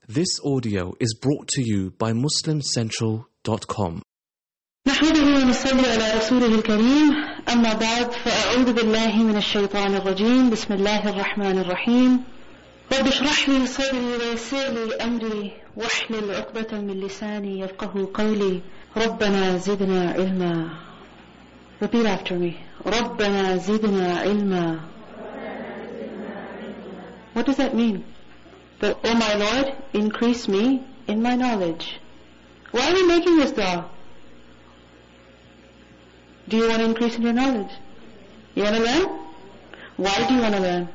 This audio is brought to you by MuslimCentral.com. نحمده ونصلي على رسوله الكريم أما بعد فأعوذ بالله من الشيطان الرجيم بسم الله الرحمن الرحيم رب اشرح لي صدري ويسر لي أمري واحلل عقدة من لساني يفقه قولي ربنا زدنا علما. Repeat after me. ربنا زدنا علما. What does that mean? That, oh my Lord, increase me in my knowledge. Why are we making this dua? Do you want to increase in your knowledge? You want to learn? Why do you want to learn?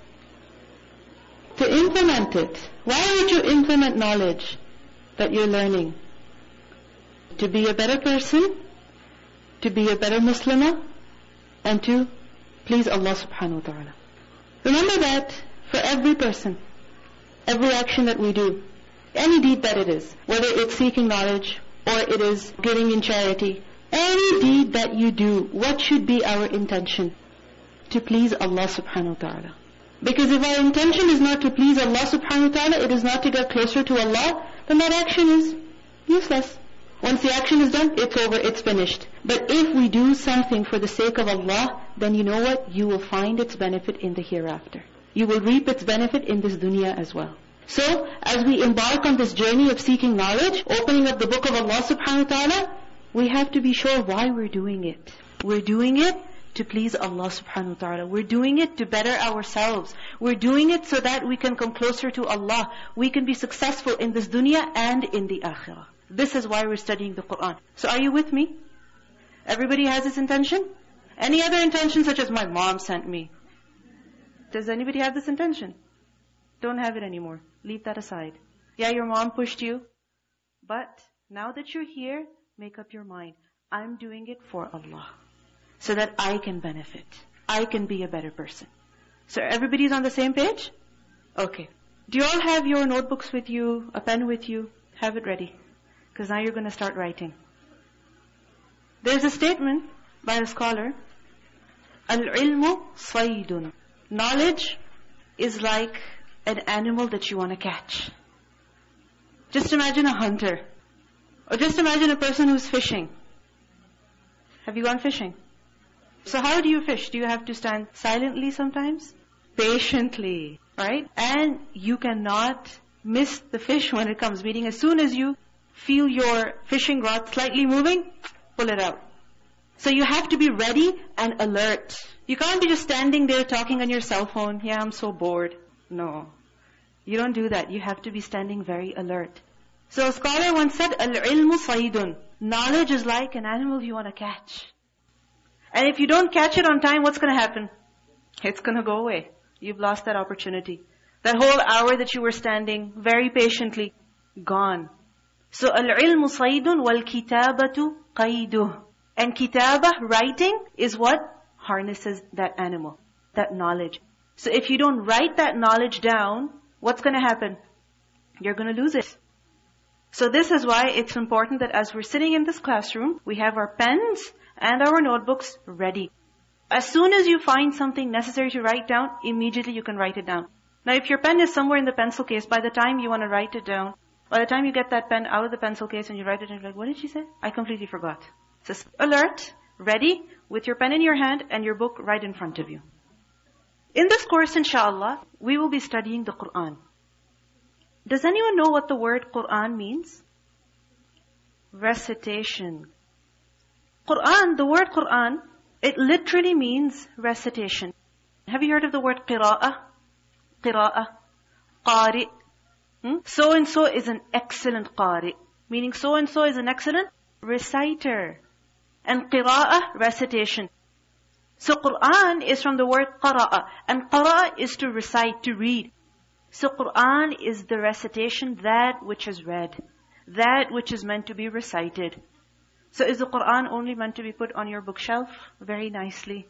To implement it. Why would you implement knowledge that you're learning? To be a better person, to be a better Muslimah, and to please Allah subhanahu wa ta'ala. Remember that for every person, every action that we do, any deed that it is, whether it's seeking knowledge or it is giving in charity, any deed that you do, what should be our intention? To please Allah subhanahu wa ta'ala. Because if our intention is not to please Allah subhanahu wa ta'ala, it is not to get closer to Allah, then that action is useless. Once the action is done, it's over, it's finished. But if we do something for the sake of Allah, then you know what? You will find its benefit in the hereafter. You will reap its benefit in this dunya as well. So, as we embark on this journey of seeking knowledge, opening up the book of Allah subhanahu wa ta'ala, we have to be sure why we're doing it. We're doing it to please Allah subhanahu wa ta'ala. We're doing it to better ourselves. We're doing it so that we can come closer to Allah. We can be successful in this dunya and in the akhirah. This is why we're studying the Qur'an. So are you with me? Everybody has this intention? Any other intention such as my mom sent me? Does anybody have this intention? Don't have it anymore. Leave that aside. Yeah, your mom pushed you. But now that you're here, make up your mind. I'm doing it for Allah. So that I can benefit. I can be a better person. So everybody's on the same page? Okay. Do you all have your notebooks with you, a pen with you? Have it ready. Because now you're going to start writing. There's a statement by a scholar. Al-ilmu saydun. Knowledge is like an animal that you want to catch. Just imagine a hunter. Or just imagine a person who's fishing. Have you gone fishing? So how do you fish? Do you have to stand silently sometimes? Patiently, right? And you cannot miss the fish when it comes. Meaning as soon as you feel your fishing rod slightly moving, pull it out. So you have to be ready and alert. You can't be just standing there talking on your cell phone. Yeah, I'm so bored. No. You don't do that. You have to be standing very alert. So a scholar once said, Al-ilmu saydun. Knowledge is like an animal you want to catch. And if you don't catch it on time, what's going to happen? It's going to go away. You've lost that opportunity. That whole hour that you were standing very patiently, gone. So al-ilmu saydun wal-kitabatu qayduh. And kitabah, writing, is what harnesses that animal, that knowledge. So if you don't write that knowledge down, what's going to happen? You're going to lose it. So this is why it's important that as we're sitting in this classroom, we have our pens and our notebooks ready. As soon as you find something necessary to write down, immediately you can write it down. Now if your pen is somewhere in the pencil case, by the time you want to write it down, by the time you get that pen out of the pencil case and you write it, and you're like, what did she say? I completely forgot. So alert, ready, with your pen in your hand and your book right in front of you. In this course, inshallah, we will be studying the Qur'an. Does anyone know what the word Qur'an means? Recitation. Qur'an, the word Qur'an, it literally means recitation. Have you heard of the word qira'ah? Qira'ah. Qari. So-and-so is an excellent qari. Meaning so-and-so is an excellent reciter. And qira'ah, recitation. So Qur'an is from the word qara'a. And qara'a is to recite, to read. So Qur'an is the recitation, that which is read. That which is meant to be recited. So is the Qur'an only meant to be put on your bookshelf? Very nicely.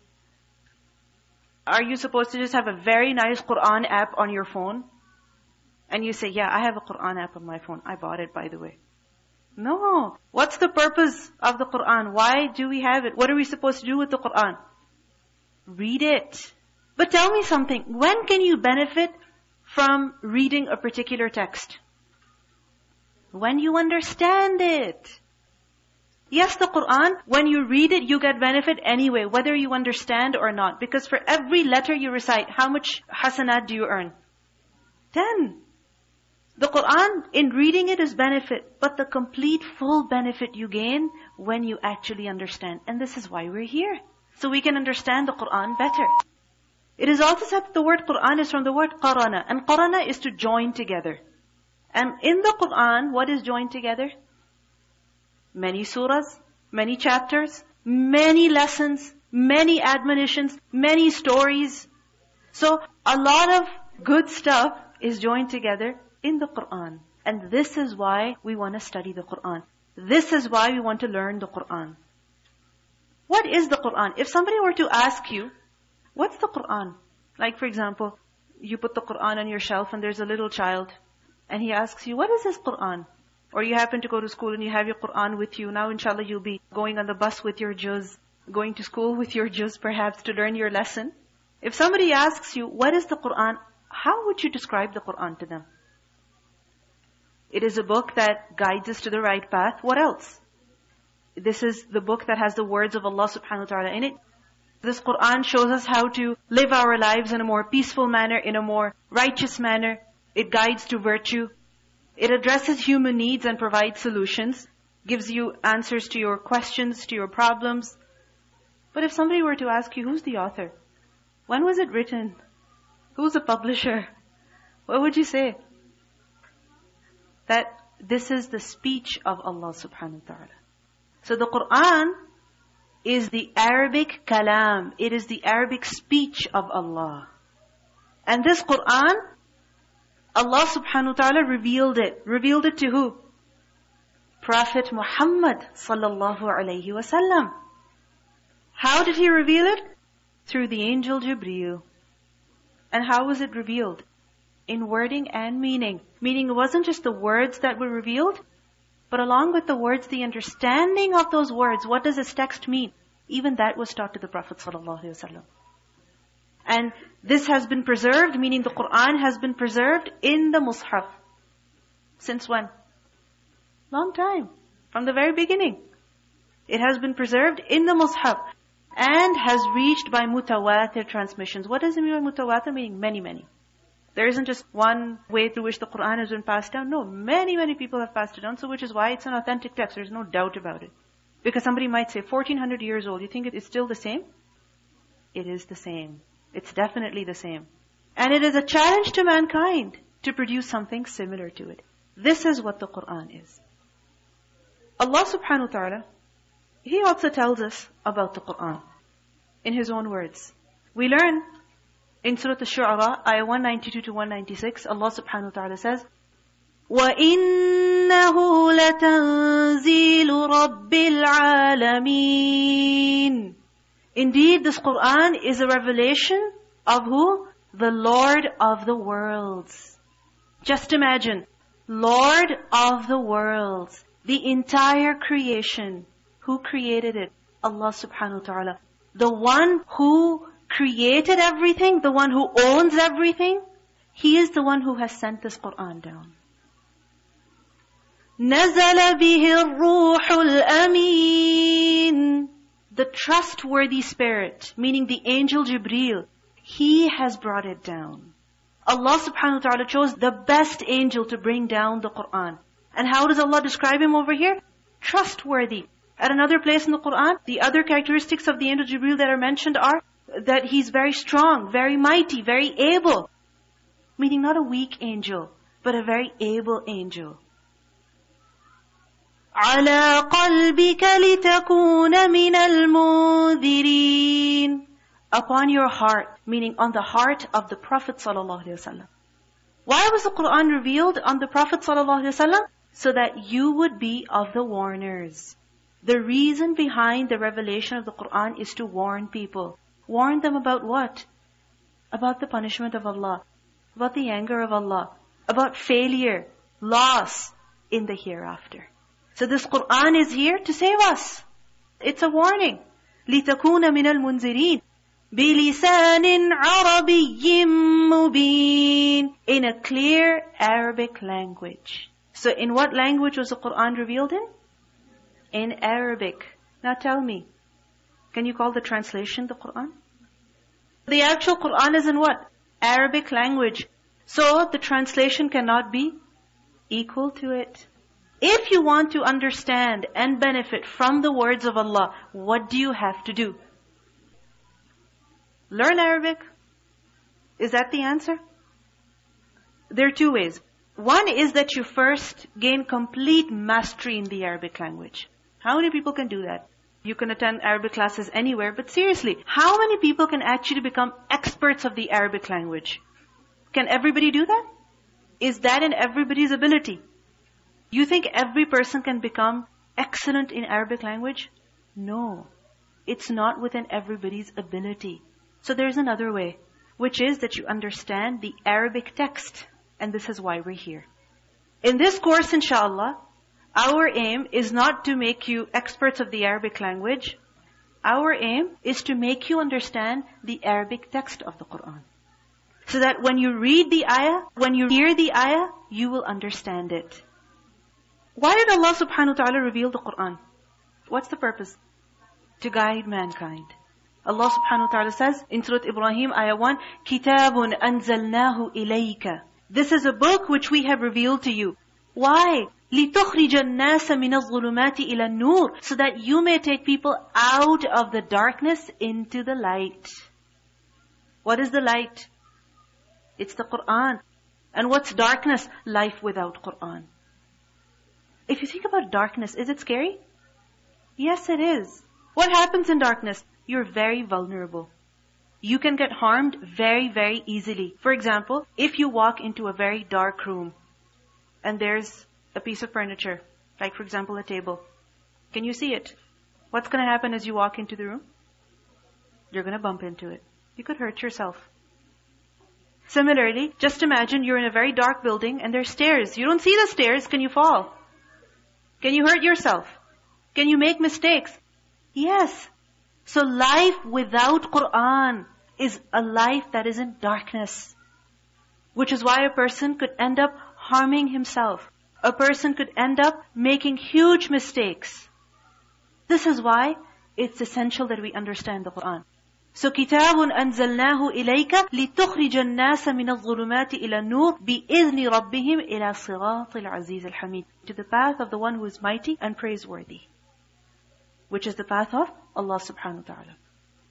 Are you supposed to just have a very nice Qur'an app on your phone? And you say, yeah, I have a Qur'an app on my phone. I bought it, by the way. No. What's the purpose of the Qur'an? Why do we have it? What are we supposed to do with the Qur'an? Read it. But tell me something. When can you benefit from reading a particular text? When you understand it. Yes, the Qur'an, when you read it, you get benefit anyway, whether you understand or not. Because for every letter you recite, how much hasanat do you earn? 10. The Qur'an, in reading it is benefit, but the complete full benefit you gain when you actually understand. And this is why we're here. So we can understand the Qur'an better. It is also said that the word Qur'an is from the word qarana. And qarana is to join together. And in the Qur'an, what is joined together? Many surahs, many chapters, many lessons, many admonitions, many stories. So a lot of good stuff is joined together in the Qur'an. And this is why we want to study the Qur'an. This is why we want to learn the Qur'an. What is the Qur'an? If somebody were to ask you, what's the Qur'an? Like for example, you put the Qur'an on your shelf and there's a little child. And he asks you, what is this Qur'an? Or you happen to go to school and you have your Qur'an with you. Now inshallah you'll be going on the bus with your juz, going to school with your juz perhaps to learn your lesson. If somebody asks you, what is the Qur'an? How would you describe the Qur'an to them? It is a book that guides us to the right path. What else? This is the book that has the words of Allah subhanahu wa ta'ala in it. This Qur'an shows us how to live our lives in a more peaceful manner, in a more righteous manner. It guides to virtue. It addresses human needs and provides solutions. Gives you answers to your questions, to your problems. But if somebody were to ask you, who's the author? When was it written? Who's the publisher? What would you say? That this is the speech of Allah subhanahu wa ta'ala. So the Qur'an is the Arabic kalam. It is the Arabic speech of Allah. And this Qur'an, Allah subhanahu wa ta'ala revealed it. Revealed it to who? Prophet Muhammad sallallahu alayhi wa sallam. How did he reveal it? Through the angel Jibreel. And how was it revealed? In wording and meaning. Meaning it wasn't just the words that were revealed, but along with the words, the understanding of those words. What does this text mean? Even that was taught to the Prophet sallallahu alaihi wasallam. And this has been preserved, meaning the Qur'an has been preserved in the Mus'haf. Since when? Long time. From the very beginning. It has been preserved in the Mus'haf and has reached by mutawatir transmissions. What does it mean by mutawatir? Meaning many, many. There isn't just one way through which the Qur'an has been passed down. No, many, many people have passed it down. So which is why it's an authentic text. There's no doubt about it. Because somebody might say, 1400 years old, you think it is still the same? It is the same. It's definitely the same. And it is a challenge to mankind to produce something similar to it. This is what the Qur'an is. Allah subhanahu wa ta'ala, He also tells us about the Qur'an in His own words. We learn in Surah Al-Shu'ara, ayah 192 to 196, Allah subhanahu wa ta'ala says, وَإِنَّهُ لَتَنزِيلُ رَبِّ الْعَالَمِينَ. Indeed, this Qur'an is a revelation of who? The Lord of the worlds. Just imagine, Lord of the worlds, the entire creation. Who created it? Allah subhanahu wa ta'ala. The one who created everything, the one who owns everything, He is the one who has sent this Qur'an down. نَزَلَ بِهِ الرُّوحُ الْأَمِينَ. The trustworthy spirit, meaning the angel Jibreel, he has brought it down. Allah subhanahu wa ta'ala chose the best angel to bring down the Qur'an. And how does Allah describe him over here? Trustworthy. At another place in the Qur'an, the other characteristics of the angel Jibreel that are mentioned are that he's very strong, very mighty, very able. Meaning not a weak angel, but a very able angel. عَلَىٰ قَلْبِكَ لِتَكُونَ مِنَ الْمُنذِرِينَ. Upon your heart, meaning on the heart of the Prophet ﷺ. Why was the Qur'an revealed on the Prophet ﷺ? So that you would be of the warners. The reason behind the revelation of the Qur'an is to warn people. Warn them about what? About the punishment of Allah. About the anger of Allah. About failure, loss in the hereafter. So this Qur'an is here to save us. It's a warning. لِتَكُونَ مِنَ الْمُنذِرِينَ بِلِسَانٍ عَرَبِيٍّ مُبِينٍ. In a clear Arabic language. So in what language was the Qur'an revealed in? In Arabic. Now tell me, can you call the translation the Qur'an? The actual Qur'an is in what? Arabic language. So the translation cannot be equal to it. If you want to understand and benefit from the words of Allah, what do you have to do? Learn Arabic. Is that the answer? There are two ways. One is that you first gain complete mastery in the Arabic language. How many people can do that? You can attend Arabic classes anywhere, but seriously, how many people can actually become experts of the Arabic language? Can everybody do that? Is that in everybody's ability? You think every person can become excellent in Arabic language? No. It's not within everybody's ability. So there's another way, which is that you understand the Arabic text. And this is why we're here. In this course, inshallah, our aim is not to make you experts of the Arabic language. Our aim is to make you understand the Arabic text of the Qur'an. So that when you read the ayah, when you hear the ayah, you will understand it. Why did Allah subhanahu wa ta'ala reveal the Qur'an? What's the purpose? To guide mankind. Allah subhanahu wa ta'ala says in Surah Ibrahim, ayah 1, كِتَابٌ أَنزَلْنَاهُ إِلَيْكَ. This is a book which we have revealed to you. Why? لِتُخْرِجَ النَّاسَ مِنَ الظُّلُمَاتِ إِلَى النُّورِ. So that you may take people out of the darkness into the light. What is the light? It's the Qur'an. And what's darkness? Life without Qur'an. If you think about darkness, is it scary? Yes, it is. What happens in darkness? You're very vulnerable. You can get harmed very, very easily. For example, if you walk into a very dark room and there's a piece of furniture, like for example a table, can you see it? What's going to happen as you walk into the room? You're going to bump into it. You could hurt yourself. Similarly, just imagine you're in a very dark building and there's stairs. You don't see the stairs, can you fall? Can you hurt yourself? Can you make mistakes? Yes. So life without Qur'an is a life that is in darkness. Which is why a person could end up harming himself. A person could end up making huge mistakes. This is why it's essential that we understand the Qur'an. So كِتَابٌ أَنزَلْنَاهُ إِلَيْكَ لِتُخْرِجَ النَّاسَ مِنَ الظُّلُمَاتِ إِلَى النُّورِ بِإِذْنِ رَبِّهِمْ إِلَى صِرَاطِ الْعَزِيزِ الْحَمِيدِ. To the path of the one who is mighty and praiseworthy. Which is the path of Allah subhanahu wa ta'ala.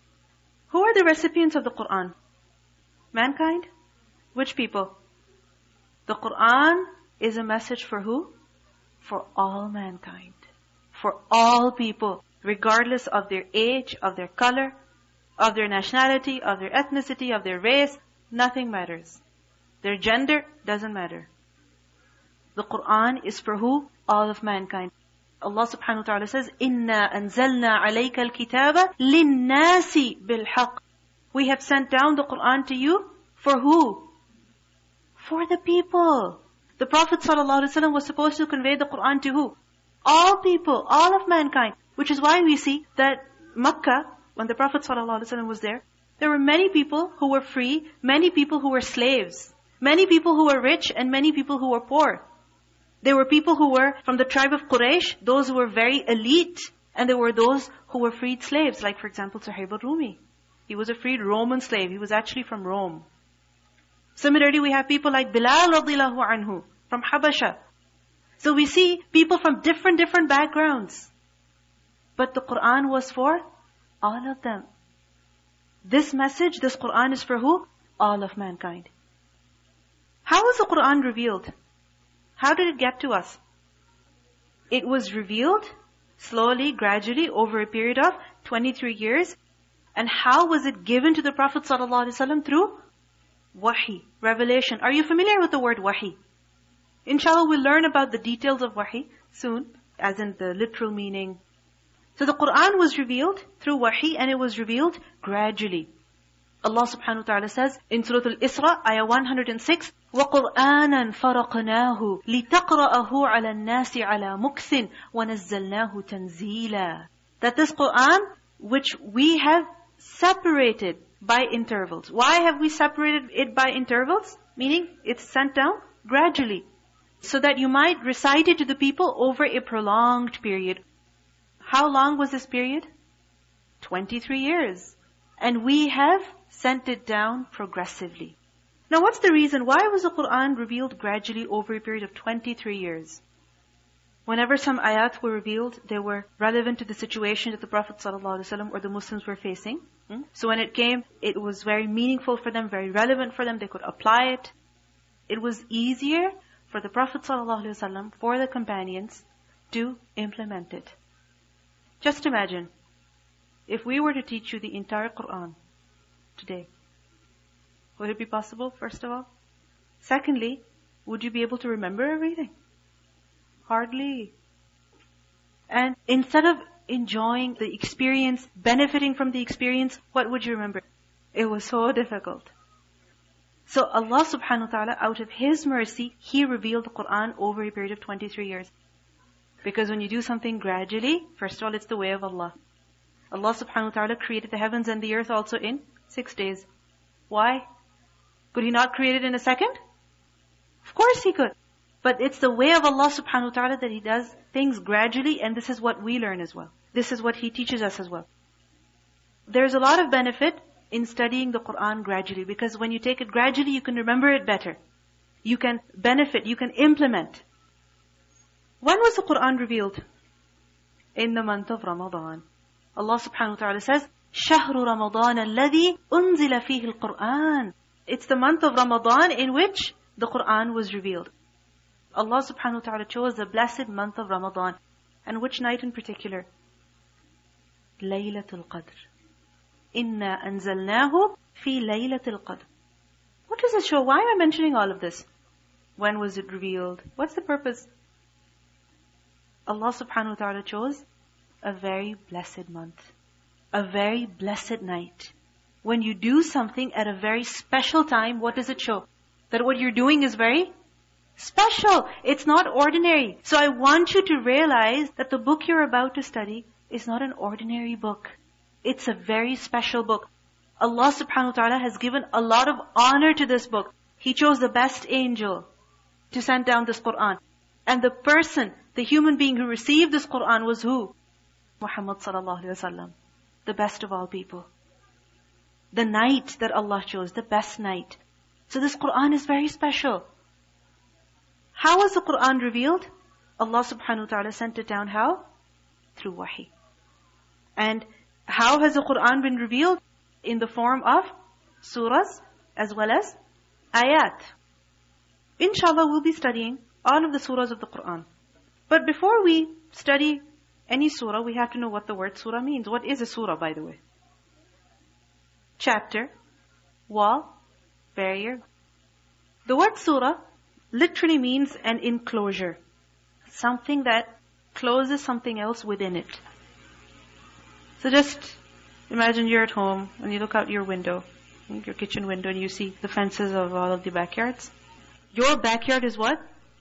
Who are the recipients of the Qur'an? Mankind? Which people? The Qur'an is a message for who? For all mankind. For all people. Regardless of their age, of their color, of their nationality, of their ethnicity, of their race. Nothing matters. Their gender doesn't matter. The Qur'an is for who? All of mankind. Allah subhanahu wa ta'ala says, إِنَّا أَنزَلْنَا عَلَيْكَ الْكِتَابَ لِلنَّاسِ بِالْحَقِّ. We have sent down the Qur'an to you for who? For the people. The Prophet ﷺ was supposed to convey the Qur'an to who? All people, all of mankind. Which is why we see that Makkah, when the Prophet ﷺ was there were many people who were free, many people who were slaves, many people who were rich, and many people who were poor. There were people who were from the tribe of Quraysh, those who were very elite, and there were those who were freed slaves, like for example Suhaib al-Rumi. He was a freed Roman slave. He was actually from Rome. Similarly, we have people like Bilal radiyallahu anhu, from Habasha. So we see people from different backgrounds. But the Qur'an was for all of them. This message, this Qur'an is for who? All of mankind. How was the Qur'an revealed? How did it get to us? It was revealed slowly, gradually, over a period of 23 years. And how was it given to the Prophet ﷺ? Through wahi, revelation. Are you familiar with the word wahi? Inshallah, we'll learn about the details of wahi soon, as in the literal meaning. So the Qur'an was revealed through wahi, and it was revealed gradually. Allah subhanahu wa ta'ala says in Surah Al-Isra, ayah 106, وَقُرْآنًا فَرَقْنَاهُ لِتَقْرَأَهُ عَلَى النَّاسِ عَلَى مُكْثٍ وَنَزَّلْنَاهُ تَنزِيلًا. That this Qur'an, which we have separated by intervals. Why have we separated it by intervals? Meaning, it's sent down gradually. so that you might recite it to the people over a prolonged period. How long was this period? 23 years. And we have sent it down progressively. Now what's the reason? Why was the Qur'an revealed gradually over a period of 23 years? Whenever some ayat were revealed, they were relevant to the situation that the Prophet ﷺ or the Muslims were facing. So when it came, it was very meaningful for them, very relevant for them. They could apply it. It was easier for the Prophet ﷺ, for the companions, to implement it. Just imagine, if we were to teach you the entire Qur'an today, would it be possible, first of all? Secondly, would you be able to remember everything? Hardly. And instead of enjoying the experience, benefiting from the experience, what would you remember? It was so difficult. So Allah subhanahu wa ta'ala, out of His mercy, He revealed the Qur'an over a period of 23 years. Because when you do something gradually, first of all, it's the way of Allah. Allah subhanahu wa ta'ala created the heavens and the earth also in 6 days. Why? Could He not create it in a second? Of course He could. But it's the way of Allah subhanahu wa ta'ala that He does things gradually, and this is what we learn as well. This is what He teaches us as well. There's a lot of benefit in studying the Qur'an gradually, because when you take it gradually, you can remember it better. You can benefit, you can implement. When was the Qur'an revealed? In the month of Ramadan. Allah subhanahu wa ta'ala says, شَهْرُ رَمَضَانَ الَّذِي أُنزِلَ فِيهِ الْقُرْآنِ. It's the month of Ramadan in which the Qur'an was revealed. Allah subhanahu wa ta'ala chose the blessed month of Ramadan. And which night in particular? Laylatul Qadr. Inna anzalnahu fi Laylatul Qadr. What does this show? Why am I mentioning all of this? When was it revealed? What's the purpose? Allah subhanahu wa ta'ala chose a very blessed month. A very blessed night. When you do something at a very special time, what does it show? That what you're doing is very special. It's not ordinary. So I want you to realize that the book you're about to study is not an ordinary book. It's a very special book. Allah subhanahu wa ta'ala has given a lot of honor to this book. He chose the best angel to send down this Qur'an. And the person, the human being who received this Qur'an was who? Muhammad sallallahu alaihi wasallam. The best of all people. The night that Allah chose, the best night. So this Qur'an is very special. How was the Qur'an revealed? Allah subhanahu wa ta'ala sent it down how? Through wahi. And how has the Qur'an been revealed? In the form of surahs as well as ayat. Inshallah, we'll be studying all of the surahs of the Qur'an. But before we study any surah, we have to know what the word surah means. What is a surah, by the way? Chapter, wall, barrier. The word surah literally means an enclosure. Something that closes something else within it. So just imagine you're at home and you look out your window, your kitchen window, and you see the fences of all of the backyards. Your backyard is what?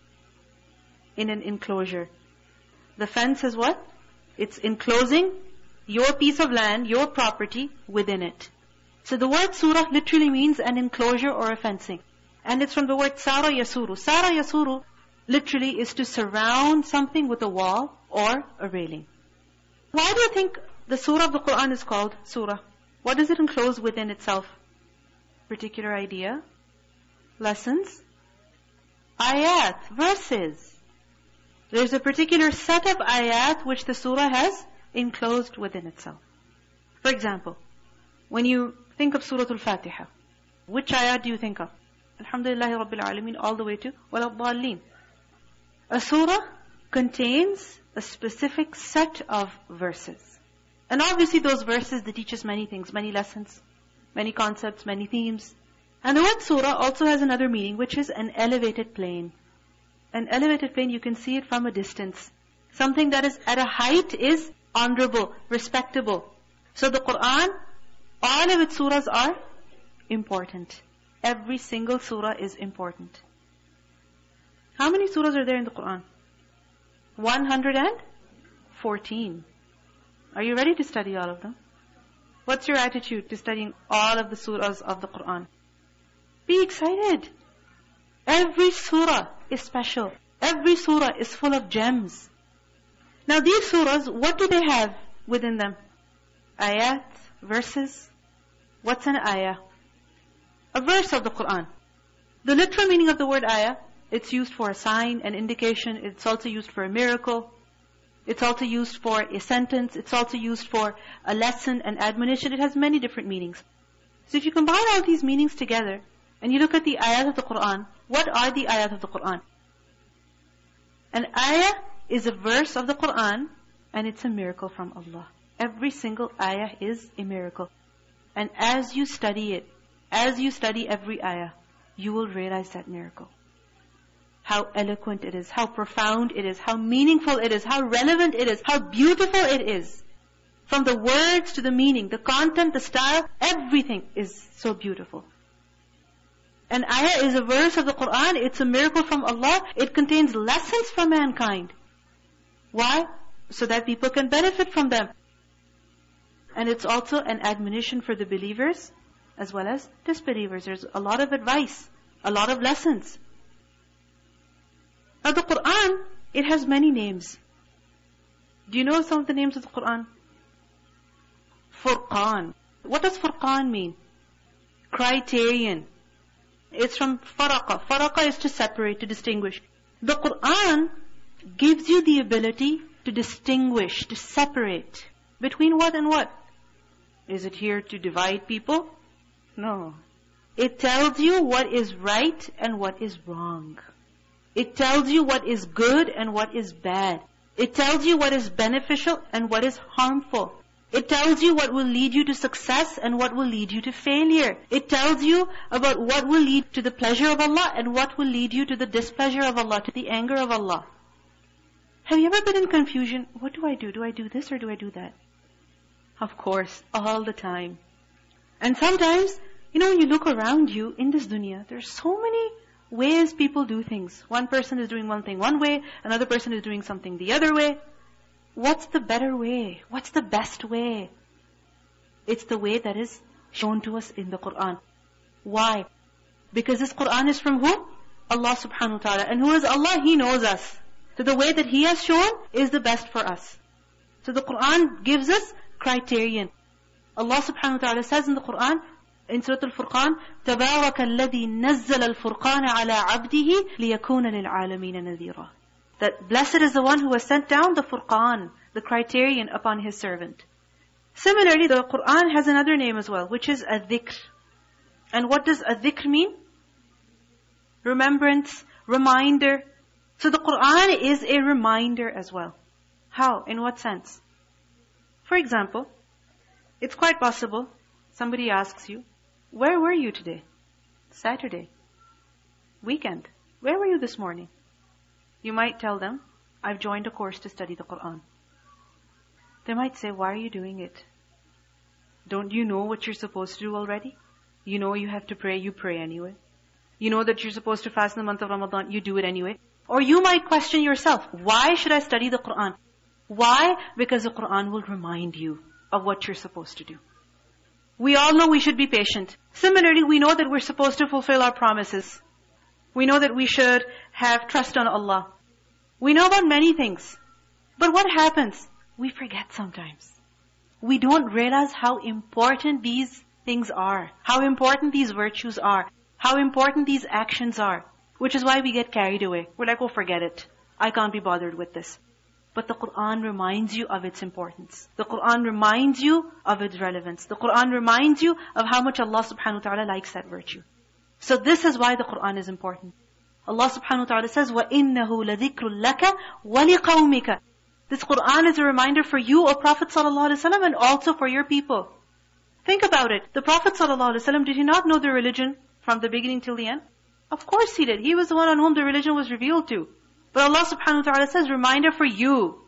In an enclosure. The fence is what? It's enclosing your piece of land, your property within it. So the word surah literally means an enclosure or a fencing. And it's from the word sara yasuru. Sara yasuru literally is to surround something with a wall or a railing. Why do you think the surah of the Qur'an is called surah? What does it enclose within itself? Particular idea? Lessons? Ayat, verses. There's a particular set of ayat which the surah has enclosed within itself. For example, when you think of Surah Al-Fatiha, which ayat do you think of? Alhamdulillahi Rabbil Alameen, all the way to Wal-Dallin. A surah contains a specific set of verses. And obviously those verses, they teach us many things, many lessons, many concepts, many themes. And the word surah also has another meaning, which is an elevated plane. An elevated plane, you can see it from a distance. Something that is at a height is honorable, respectable. So the Qur'an, all of its surahs are important. Every single surah is important. How many surahs are there in the Qur'an? 114. Are you ready to study all of them? What's your attitude to studying all of the surahs of the Qur'an? Be excited. Every surah is special. Every surah is full of gems. Now these surahs, what do they have within them? Ayat, verses. What's an ayah? A verse of the Qur'an. The literal meaning of the word ayah, it's used for a sign, an indication. It's also used for a miracle. It's also used for a sentence. It's also used for a lesson, an admonition. It has many different meanings. So if you combine all these meanings together, and you look at the ayat of the Qur'an, what are the ayat of the Qur'an? An ayah is a verse of the Qur'an, and it's a miracle from Allah. Every single ayah is a miracle. And as you study it, as you study every ayah, you will realize that miracle. How eloquent it is, how profound it is, how meaningful it is, how relevant it is, how beautiful it is. From the words to the meaning, the content, the style, everything is so beautiful. An ayah is a verse of the Qur'an, it's a miracle from Allah. It contains lessons for mankind. Why? So that people can benefit from them. And it's also an admonition for the believers as well as disbelievers. There's a lot of advice, a lot of lessons. Now the Qur'an, it has many names. Do you know some of the names of the Qur'an? Furqan. What does Furqan mean? Criterion. It's from faraqa. Faraqa is to separate, to distinguish. The Qur'an gives you the ability to distinguish, to separate. Between what and what? Is it here to divide people? No. It tells you what is right and what is wrong. It tells you what is good and what is bad. It tells you what is beneficial and what is harmful. It tells you what will lead you to success and what will lead you to failure. It tells you about what will lead to the pleasure of Allah and what will lead you to the displeasure of Allah, to the anger of Allah. Have you ever been in confusion? What do I do? Do I do this or do I do that? Of course, all the time. And sometimes, when you look around you in this dunya, there's so many ways people do things. One person is doing one thing one way, another person is doing something the other way. What's the better way? What's the best way? It's the way that is shown to us in the Qur'an. Why? Because this Qur'an is from who? Allah subhanahu wa ta'ala. And who is Allah? He knows us. So the way that He has shown is the best for us. So the Qur'an gives us criterion. Allah subhanahu wa ta'ala says in the Qur'an, in Surah Al-Furqan, تَبَارَكَ الَّذِي نَزَّلَ الْفُرْقَانَ عَلَىٰ عَبْدِهِ لِيَكُونَ لِلْعَالَمِينَ نَذِيرًا. That blessed is the one who has sent down the Furqan, the criterion upon His servant. Similarly, the Qur'an has another name as well, which is Adh-Dhikr. And what does Adh-Dhikr mean? Remembrance, reminder. So the Qur'an is a reminder as well. How? In what sense? For example, it's quite possible somebody asks you, where were you today? Saturday. Weekend. Where were you this morning? You might tell them, I've joined a course to study the Qur'an. They might say, why are you doing it? Don't you know what you're supposed to do already? You know you have to pray, you pray anyway. You know that you're supposed to fast in the month of Ramadan, you do it anyway. Or you might question yourself, why should I study the Qur'an? Why? Because the Qur'an will remind you of what you're supposed to do. We all know we should be patient. Similarly, we know that we're supposed to fulfill our promises. We know that we should have trust on Allah. We know about many things. But what happens? We forget sometimes. We don't realize how important these things are, how important these virtues are, how important these actions are, which is why we get carried away. We're like, oh, forget it. I can't be bothered with this. But the Qur'an reminds you of its importance. The Qur'an reminds you of its relevance. The Qur'an reminds you of how much Allah subhanahu wa ta'ala likes that virtue. So this is why the Qur'an is important. Allah subhanahu wa ta'ala says, وَإِنَّهُ لَذِكْرٌ لَكَ وَلِقَوْمِكَ. This Qur'an is a reminder for you, O Prophet sallallahu alaihi wasallam, and also for your people. Think about it. The Prophet sallallahu alaihi wasallam, did he not know the religion from the beginning till the end? Of course he did. He was the one on whom the religion was revealed to. But Allah subhanahu wa ta'ala says, reminder for you.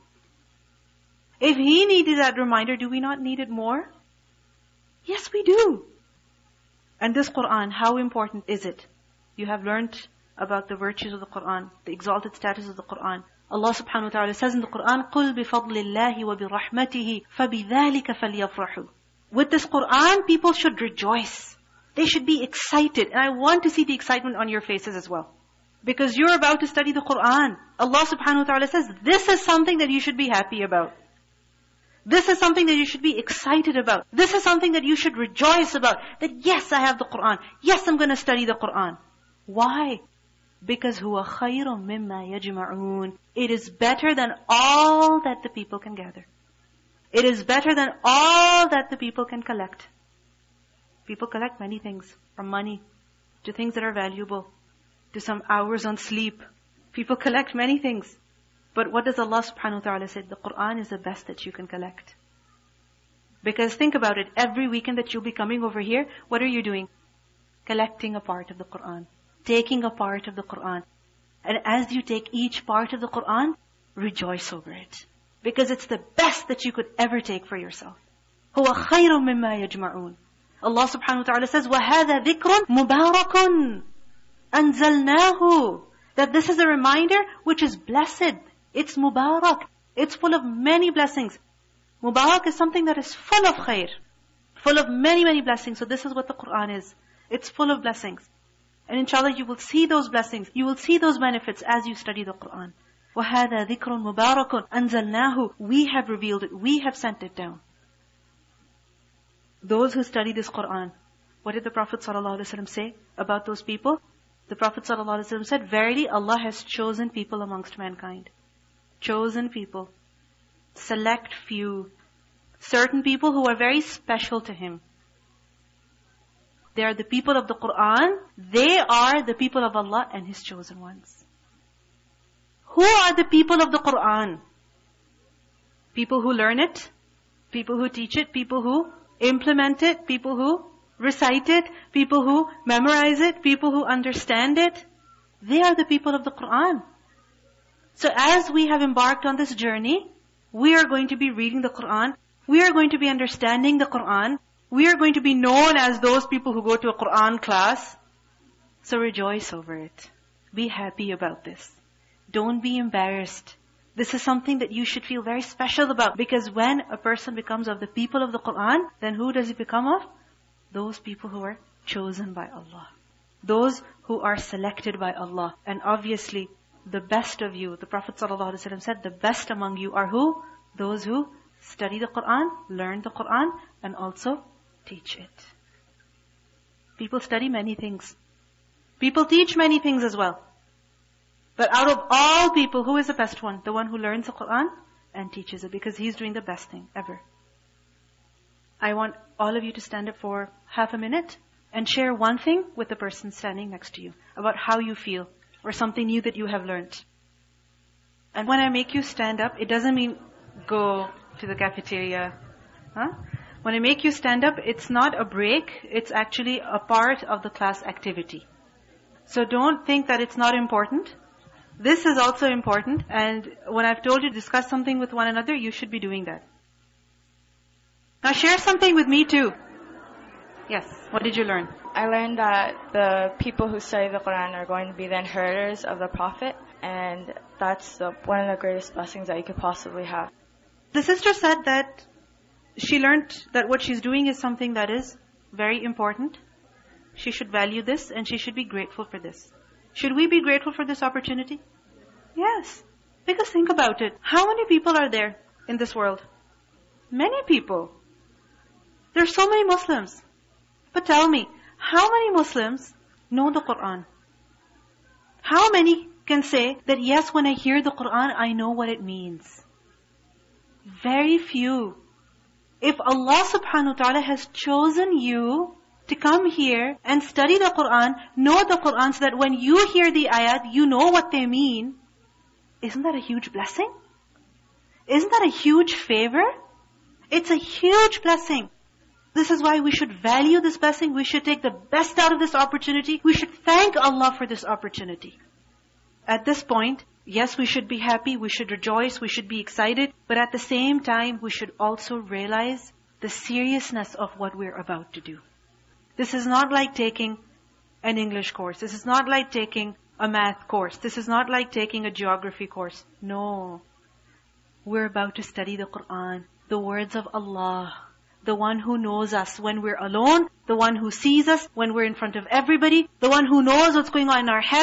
If He needed that reminder, do we not need it more? Yes, we do. And this Qur'an, how important is it? You have learnt about the virtues of the Qur'an, the exalted status of the Qur'an. Allah subhanahu wa ta'ala says in the Qur'an, قُلْ بِفَضْلِ اللَّهِ وَبِرَحْمَتِهِ فَبِذَلِكَ فَلْيَفْرَحُوا. With this Qur'an, people should rejoice. They should be excited. And I want to see the excitement on your faces as well. Because you're about to study the Qur'an. Allah subhanahu wa ta'ala says, this is something that you should be happy about. This is something that you should be excited about. This is something that you should rejoice about. That yes, I have the Qur'an. Yes, I'm going to study the Qur'an. Why? Because huwa khayrun mimma yajma'un. It is better than all that the people can gather. It is better than all that the people can collect. People collect many things, from money to things that are valuable, to some hours on sleep. People collect many things. But what does Allah subhanahu wa ta'ala say? The Qur'an is the best that you can collect. Because think about it, every weekend that you'll be coming over here, what are you doing? Collecting a part of the Qur'an. Taking a part of the Qur'an. And as you take each part of the Qur'an, rejoice over it. Because it's the best that you could ever take for yourself. هُوَ خَيْرٌ مِمَّا يَجْمَعُونَ. Allah subhanahu wa ta'ala says, وَهَذَا ذِكْرٌ مُبَارَكٌ أَنزَلْنَاهُ. That this is a reminder which is blessed. It's mubarak. It's full of many blessings. Mubarak is something that is full of khair. Full of many, many blessings. So this is what the Qur'an is. It's full of blessings. And inshallah you will see those blessings. You will see those benefits as you study the Qur'an. وَهَذَا ذِكْرٌ مُبَارَكٌ أَنزَلْنَاهُ. We have revealed it. We have sent it down. Those who study this Qur'an, what did the Prophet ﷺ say about those people? The Prophet ﷺ said, verily Allah has chosen people amongst mankind. Chosen people. Select few. Certain people who are very special to Him. They are the people of the Qur'an. They are the people of Allah and His chosen ones. Who are the people of the Qur'an? People who learn it, people who teach it, people who implement it, people who recite it, people who memorize it, people who understand it. They are the people of the Qur'an. So as we have embarked on this journey, we are going to be reading the Qur'an. We are going to be understanding the Qur'an. We are going to be known as those people who go to a Qur'an class. So rejoice over it. Be happy about this. Don't be embarrassed. This is something that you should feel very special about. Because when a person becomes of the people of the Qur'an, then who does he become of? Those people who are chosen by Allah. Those who are selected by Allah. And obviously, the best of you, the Prophet ﷺ said, the best among you are who? Those who study the Qur'an, learn the Qur'an, and also teach it. People study many things. People teach many things as well. But out of all people, who is the best one? The one who learns the Qur'an and teaches it, because he's doing the best thing ever. I want all of you to stand up for half a minute and share one thing with the person standing next to you about how you feel or something new that you have learned. And when I make you stand up, it doesn't mean go to the cafeteria. When I make you stand up, it's not a break. It's actually a part of the class activity. So don't think that it's not important. This is also important. And when I've told you to discuss something with one another, you should be doing that. Now share something with me too. Yes, what did you learn? I learned that the people who study the Qur'an are going to be the inheritors of the Prophet, and that's one of the greatest blessings that you could possibly have. The sister said that she learned that what she's doing is something that is very important. She should value this and she should be grateful for this. Should we be grateful for this opportunity? Yes. Because think about it. How many people are there in this world? Many people. There are so many Muslims. But tell me, how many Muslims know the Qur'an? How many can say that yes, when I hear the Qur'an, I know what it means? Very few. If Allah subhanahu wa ta'ala has chosen you to come here and study the Qur'an, know the Qur'an, so that when you hear the ayat, you know what they mean, isn't that a huge blessing? Isn't that a huge favor? It's a huge blessing. This is why we should value this blessing. We should take the best out of this opportunity. We should thank Allah for this opportunity. At this point, yes, we should be happy, we should rejoice, we should be excited, but at the same time, we should also realize the seriousness of what we're about to do. This is not like taking an English course. This is not like taking a math course. This is not like taking a geography course. No. We're about to study the Qur'an, the words of Allah, the one who knows us when we're alone, the one who sees us when we're in front of everybody, the one who knows what's going on in our heads,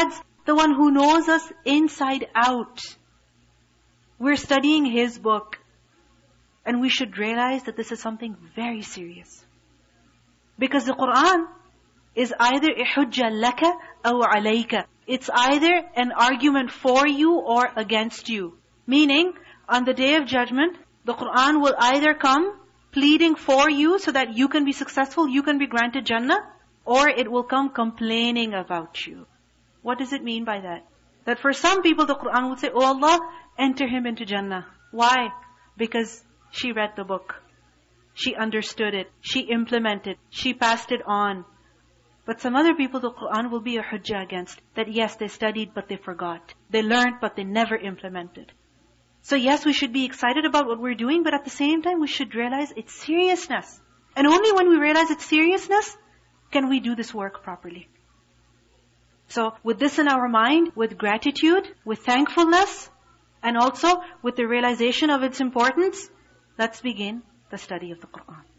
the one who knows us inside out. We're studying His book. And we should realize that this is something very serious. Because the Qur'an is either a hujjah laka aw alayka. It's either an argument for you or against you. Meaning, on the Day of Judgment, the Qur'an will either come pleading for you so that you can be successful, you can be granted Jannah, or it will come complaining about you. What does it mean by that? That for some people the Qur'an would say, "Oh Allah, enter him into Jannah." Why? Because she read the book. She understood it. She implemented. She passed it on. But some other people the Qur'an will be a hujjah against. That yes, they studied but they forgot. They learned but they never implemented. So yes, we should be excited about what we're doing, but at the same time we should realize its seriousness. And only when we realize its seriousness can we do this work properly. So with this in our mind, with gratitude, with thankfulness, and also with the realization of its importance, let's begin the study of the Qur'an.